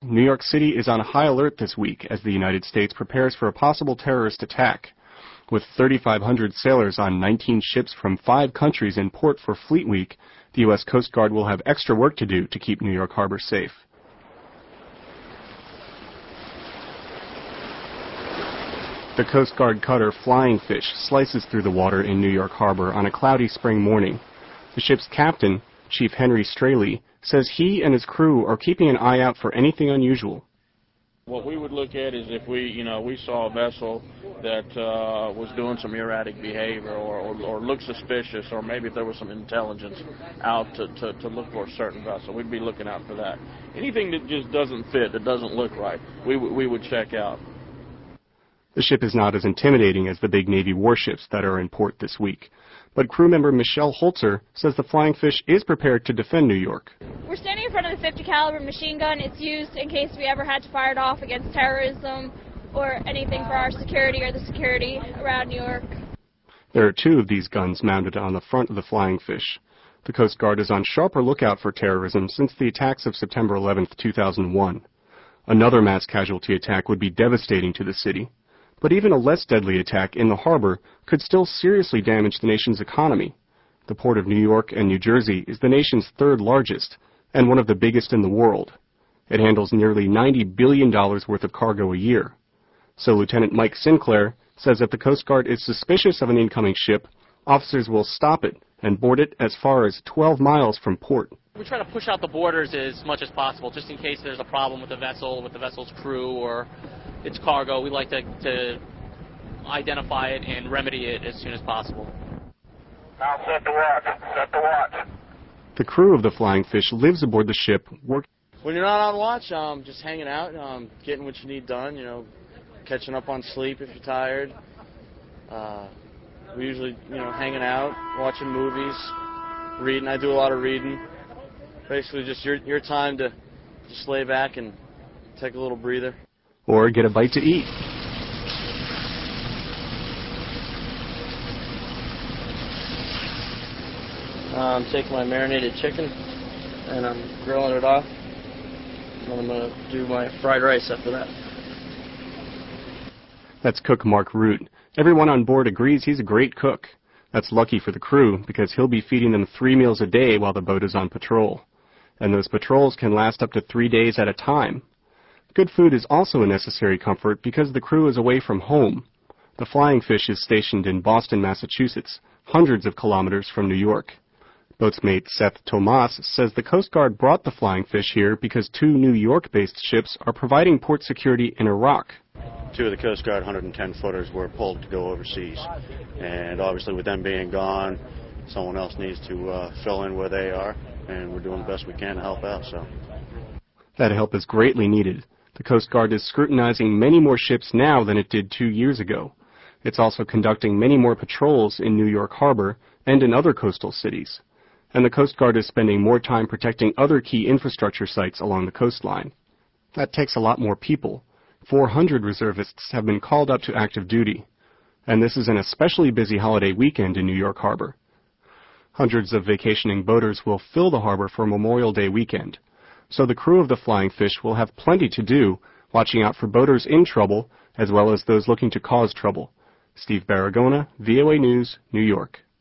New York City is on high alert this week as the United States prepares for a possible terrorist attack. With 3,500 sailors on 19 ships from 5 countries in port for Fleet Week, the U.S. Coast Guard will have extra work to do to keep New York Harbor safe. The Coast Guard cutter Flying Fish slices through the water in New York Harbor on a cloudy spring morning. The ship's captain, Chief Henry Straley, says he and his crew are keeping an eye out for anything unusual. What we would look at is if we saw a vessel that was doing some erratic behavior or looked suspicious, or maybe if there was some intelligence out to look for a certain vessel, we'd be looking out for that. Anything that just doesn't fit, that doesn't look right, we would check out. The ship is not as intimidating as the big Navy warships that are in port this week. But crew member Michelle Holzer says the Flying Fish is prepared to defend New York. We're standing in front of the .50 caliber machine gun. It's used in case we ever had to fire it off against terrorism or anything for our security or the security around New York. There are 2 of these guns mounted on the front of the Flying Fish. The Coast Guard is on sharper lookout for terrorism since the attacks of September 11, 2001. Another mass casualty attack would be devastating to the city. But even a less deadly attack in the harbor could still seriously damage the nation's economy. The Port of New York and New Jersey is the nation's 3rd largest and one of the biggest in the world. It handles nearly $90 billion worth of cargo a year. So Lieutenant Mike Sinclair says if the Coast Guard is suspicious of an incoming ship, officers will stop it and board it as far as 12 miles from port. We try to push out the borders as much as possible, just in case there's a problem with the vessel, with the vessel's crew, or its cargo. We like to identify it and remedy it as soon as possible. Now set the watch. Set the watch. The crew of the Flying Fish lives aboard the ship. When you're not on watch, just hanging out, getting what you need done, catching up on sleep if you're tired. We usually, hanging out, watching movies, reading. I do a lot of reading. Basically just your time to just lay back and take a little breather. Or get a bite to eat. I'm taking my marinated chicken and I'm grilling it off. And I'm going to do my fried rice after that. That's cook Mark Root. Everyone on board agrees he's a great cook. That's lucky for the crew because he'll be feeding them 3 meals a day while the boat is on patrol. And those patrols can last up to 3 days at a time. Good food is also a necessary comfort because the crew is away from home. The Flying Fish is stationed in Boston, Massachusetts, hundreds of kilometers from New York. Boatsmate Seth Tomas says the Coast Guard brought the Flying Fish here because 2 New York-based ships are providing port security in Iraq. 2 of the Coast Guard 110-footers were pulled to go overseas. And obviously with them being gone, someone else needs to fill in where they are, and we're doing the best we can to help out. So that help is greatly needed. The Coast Guard is scrutinizing many more ships now than it did 2 years ago. It's also conducting many more patrols in New York Harbor and in other coastal cities. And the Coast Guard is spending more time protecting other key infrastructure sites along the coastline. That takes a lot more people. 400 reservists have been called up to active duty. And this is an especially busy holiday weekend in New York Harbor. Hundreds of vacationing boaters will fill the harbor for Memorial Day weekend. So the crew of the Flying Fish will have plenty to do, watching out for boaters in trouble as well as those looking to cause trouble. Steve Baragona, VOA News, New York.